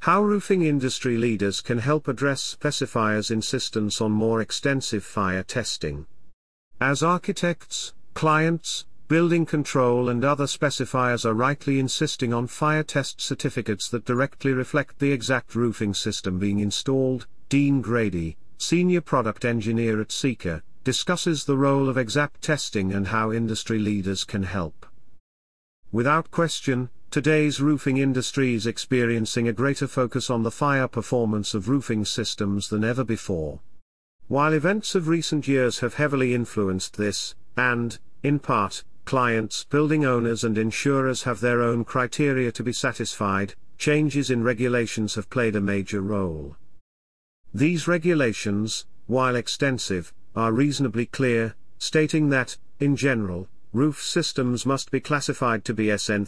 How roofing industry leaders can help address specifiers' insistence on more extensive fire testing. As architects, clients, building control and other specifiers are rightly insisting on fire test certificates that directly reflect the exact roofing system being installed, Dean Grady, Senior Product Engineer at Sika, discusses the role of exact testing and how industry leaders can help. Without question, today's roofing industry is experiencing a greater focus on the fire performance of roofing systems than ever before. While events of recent years have heavily influenced this, and, in part, clients, building owners and insurers have their own criteria to be satisfied, changes in regulations have played a major role. These regulations, while extensive, are reasonably clear, stating that, in general, roof systems must be classified to be SN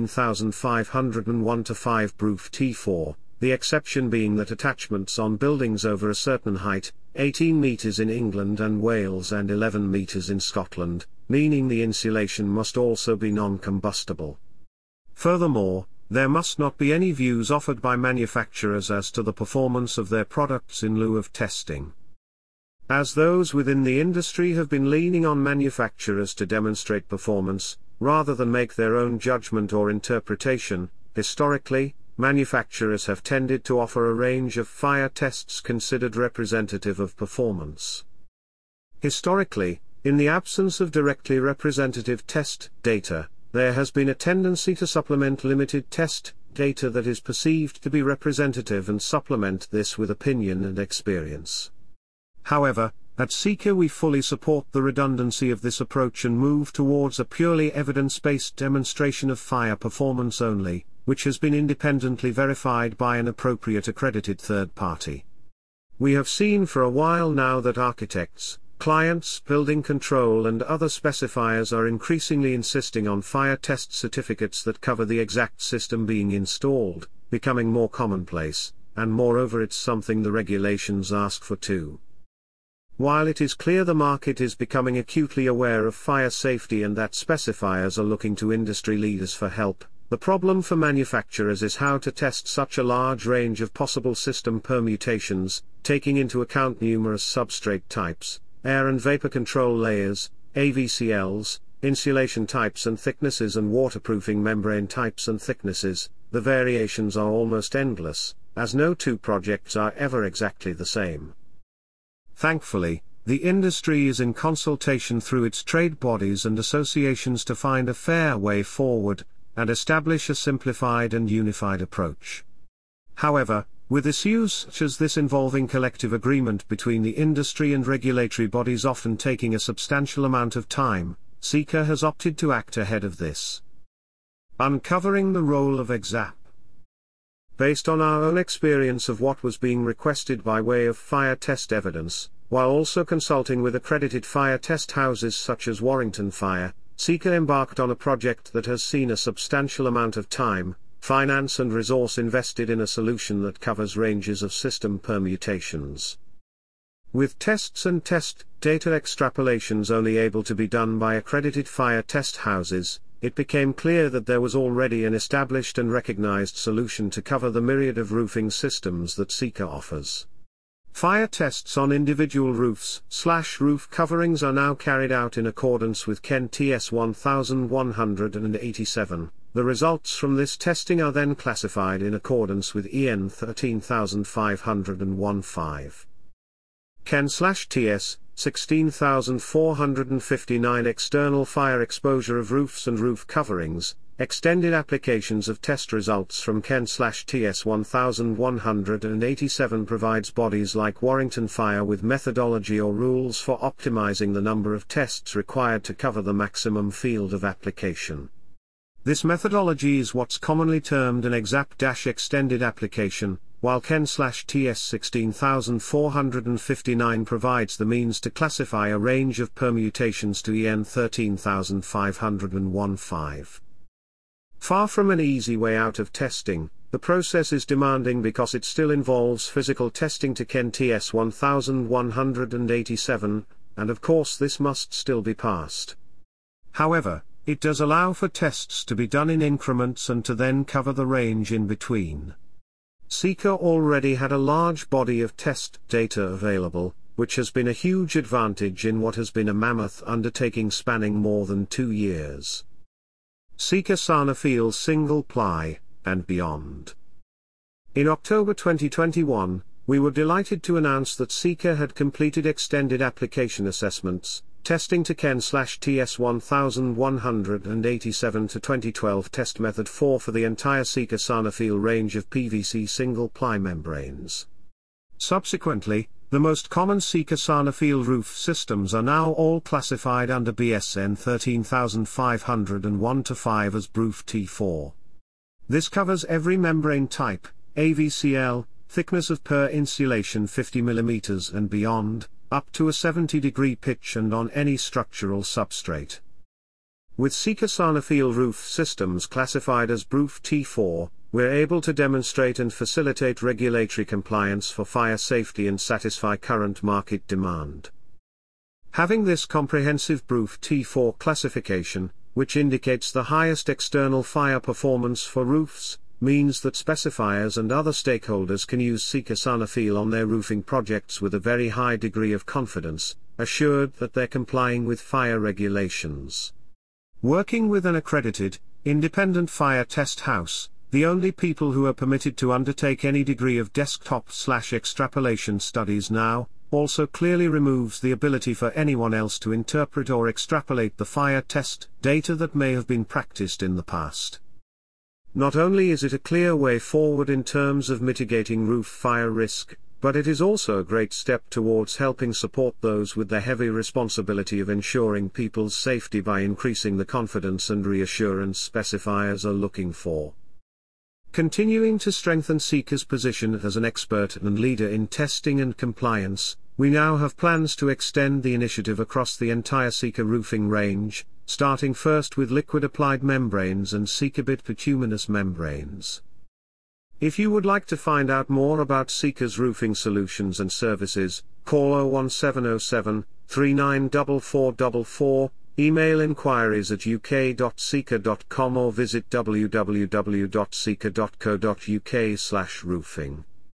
13501-5 Proof T4, the exception being that attachments on buildings over a certain height, 18 meters in England and Wales and 11 meters in Scotland, meaning the insulation must also be non-combustible. Furthermore, there must not be any views offered by manufacturers as to the performance of their products in lieu of testing. As those within the industry have been leaning on manufacturers to demonstrate performance, rather than make their own judgment or interpretation, historically, manufacturers have tended to offer a range of fire tests considered representative of performance. Historically, in the absence of directly representative test data, there has been a tendency to supplement limited test data that is perceived to be representative and supplement this with opinion and experience. However, at Sika we fully support the redundancy of this approach and move towards a purely evidence-based demonstration of fire performance only, which has been independently verified by an appropriate accredited third party. We have seen for a while now that architects, clients, building control and other specifiers are increasingly insisting on fire test certificates that cover the exact system being installed, becoming more commonplace, and moreover it's something the regulations ask for too. While it is clear the market is becoming acutely aware of fire safety and that specifiers are looking to industry leaders for help, the problem for manufacturers is how to test such a large range of possible system permutations, taking into account numerous substrate types, air and vapor control layers, AVCLs, insulation types and thicknesses and waterproofing membrane types and thicknesses. The variations are almost endless, as no two projects are ever exactly the same. Thankfully, the industry is in consultation through its trade bodies and associations to find a fair way forward, and establish a simplified and unified approach. However, with issues such as this involving collective agreement between the industry and regulatory bodies often taking a substantial amount of time, Sika has opted to act ahead of this. Uncovering the role of EXAP. Based on our own experience of what was being requested by way of fire test evidence, while also consulting with accredited fire test houses such as Warrington Fire, Sika embarked on a project that has seen a substantial amount of time, finance and resource invested in a solution that covers ranges of system permutations. With tests and test data extrapolations only able to be done by accredited fire test houses, it became clear that there was already an established and recognized solution to cover the myriad of roofing systems that Sika offers. Fire tests on individual roofs/roof coverings are now carried out in accordance with KEN TS 1187. The results from this testing are then classified in accordance with EN 13501-5. KEN/TS 16459 External fire exposure of roofs and roof coverings, extended applications of test results from KEN/TS 1187 provides bodies like Warrington Fire with methodology or rules for optimizing the number of tests required to cover the maximum field of application. This methodology is what's commonly termed an EXAP-extended application, while KEN/TS 16459 provides the means to classify a range of permutations to EN 13501-5. Far from an easy way out of testing, the process is demanding because it still involves physical testing to KEN TS 1187, and of course this must still be passed. However, it does allow for tests to be done in increments and to then cover the range in between. Sika already had a large body of test data available, which has been a huge advantage in what has been a mammoth undertaking spanning more than 2 years. Sika Sarnafil Single Ply, and beyond. In October 2021, we were delighted to announce that Sika had completed extended application assessments, testing to KEN/TS 1187 to 2012 test method 4 for the entire Sika Sarnafil range of PVC single-ply membranes. Subsequently, the most common Sika Sarnafil roof systems are now all classified under BSN 13501-5 as BRUF T4. This covers every membrane type, AVCL, thickness of per insulation 50 mm and beyond, up to a 70-degree pitch and on any structural substrate. With Sika Sarnafil roof systems classified as BRUF T4, we're able to demonstrate and facilitate regulatory compliance for fire safety and satisfy current market demand. Having this comprehensive BRUF T4 classification, which indicates the highest external fire performance for roofs, means that specifiers and other stakeholders can use Sika Sarnafil on their roofing projects with a very high degree of confidence, assured that they're complying with fire regulations. Working with an accredited, independent fire test house, the only people who are permitted to undertake any degree of desktop/extrapolation studies now, also clearly removes the ability for anyone else to interpret or extrapolate the fire test data that may have been practiced in the past. Not only is it a clear way forward in terms of mitigating roof fire risk, but it is also a great step towards helping support those with the heavy responsibility of ensuring people's safety by increasing the confidence and reassurance specifiers are looking for. Continuing to strengthen Sika's position as an expert and leader in testing and compliance, we now have plans to extend the initiative across the entire Sika roofing range, starting first with liquid-applied membranes and Sikabit bituminous membranes. If you would like to find out more about Sika's roofing solutions and services, call 01707 394444, email inquiries@uk.sika.com or visit www.sika.co.uk/roofing.